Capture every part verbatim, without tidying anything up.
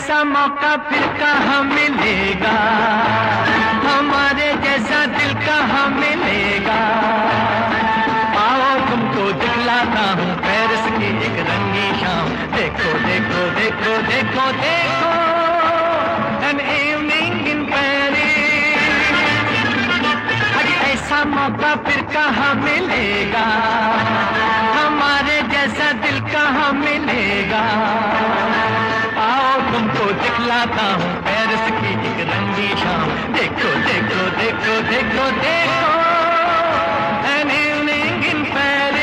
ऐसा मौका फिर कहाँ मिलेगा, हमारे जैसा दिल कहाँ मिलेगा। आओ तुमको दिखलाता हूँ पेरिस की एक रंगी शाम। देखो देखो देखो देखो देखो an evening in Paris। अरे ऐसा मौका फिर कहाँ मिलेगा, हमारे जैसा दिल कहाँ मिलेगा। आओ तुमको दिखलाता हूँ पेरिस की एक रंगी शाम। देखो देखो देखो देखो देखो an evening in Paris।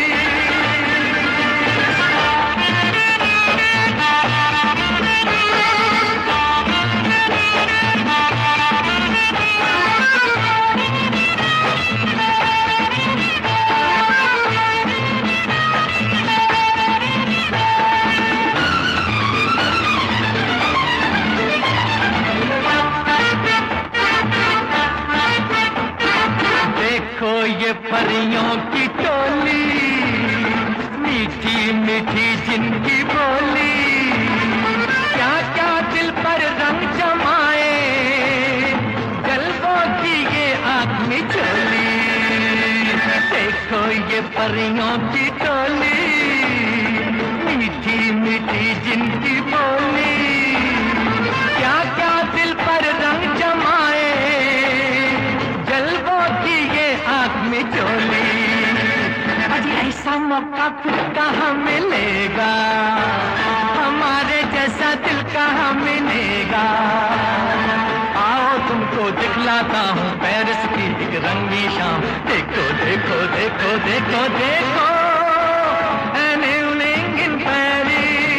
ये परियों की टोली, मीठी मीठी जिनकी बोली, क्या क्या दिल पर रंग जमाए, जलवों की ये आँख मिचोली। देखो ये परियों की टोली, मीठी मीठी जिनकी बोली, क्या क्या दिल पर रंग जमाए, जलवों की ये आँख में चोली। अजी ऐसा मौका फिर कहाँ मिलेगा, हमारे जैसा दिल कहाँ मिलेगा। आओ तुमको दिखलाता हूँ पेरिस की एक रंगी शाम। देखो देखो देखो देखो देखो an evening in Paris।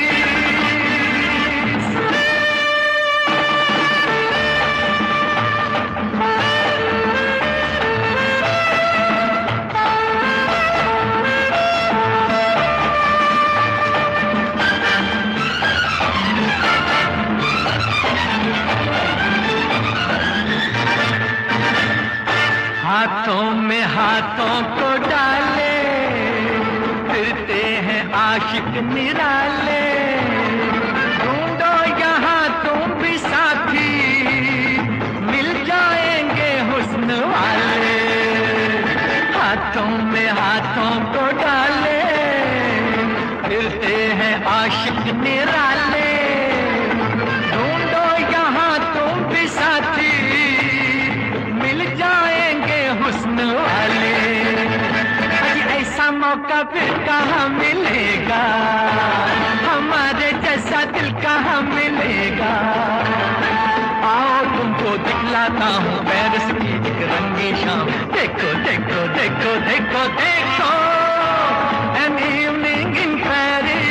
हाथों में हाथों को डाले, फिरते हैं आशिक निराले। ढूंढो यहाँ तुम भी साथी, मिल जाएंगे हुस्न वाले। हाथों में हाथों को डाले, फिरते हैं आशिक निराले। ढूंढो यहाँ तुम भी साथी, मिल जाएंगे हुस्न वाले। ऐसा मौका फिर कहाँ मिलेगा, हमारे जैसा दिल कहाँ मिलेगा। आओ तुमको दिखलाता हूँ पेरिस की एक रंगी शाम। देखो देखो देखो देखो देखो an evening in Paris।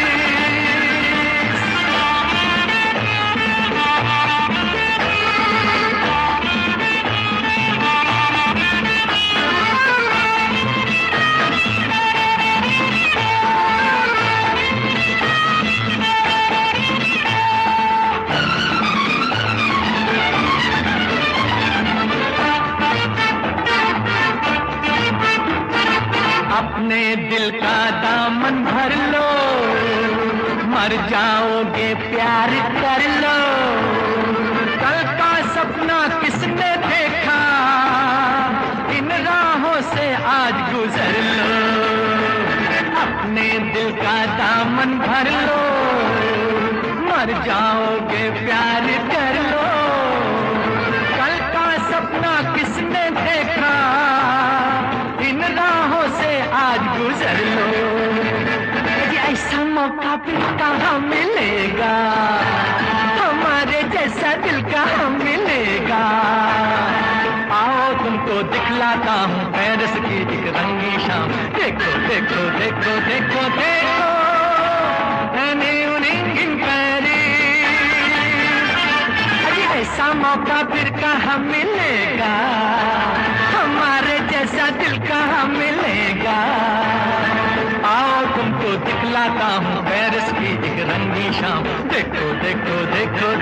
अपने दिल का दामन भर लो, मर जाओगे प्यार कर लो। कल का सपना किसने देखा, इन राहों से आज गुजर लो। अपने दिल का दामन भर लो, मर जाओगे प्यार कर लो। कल का सपना किसने देखा, इन राहों से आज गुजर लो। ऐसा मौका फिर कहाँ मिलेगा, हमारे जैसा दिल कहाँ मिलेगा। आओ तुमको दिखलाता हूँ पेरिस की एक रंगी शाम। देखो देखो देखो देखो देखो an evening in Paris। अरे ऐसा मौका फिर कहाँ मिलेगा, हमारे जैसा दिल कहाँ मिलेगा। आओ तुमको दिखलाता हूँ पेरिस की एक रंगी शाम। देखो देखो देखो